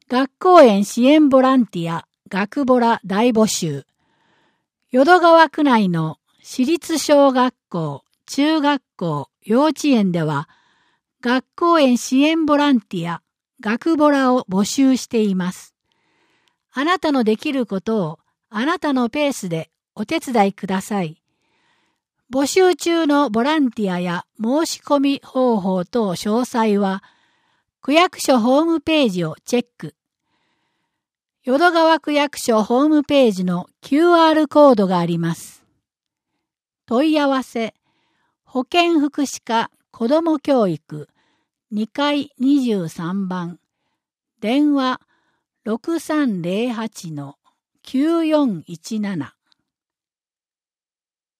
学校園支援ボランティア学ボラ大募集。淀川区内の私立小学校、中学校、幼稚園では学校園支援ボランティア学ボラを募集しています。あなたのできることをあなたのペースでお手伝いください。募集中のボランティアや申し込み方法等詳細は区役所ホームページをチェック。淀川区役所ホームページの QR コードがあります。問い合わせ、保健福祉課子ども教育2階23番、電話 6308-9417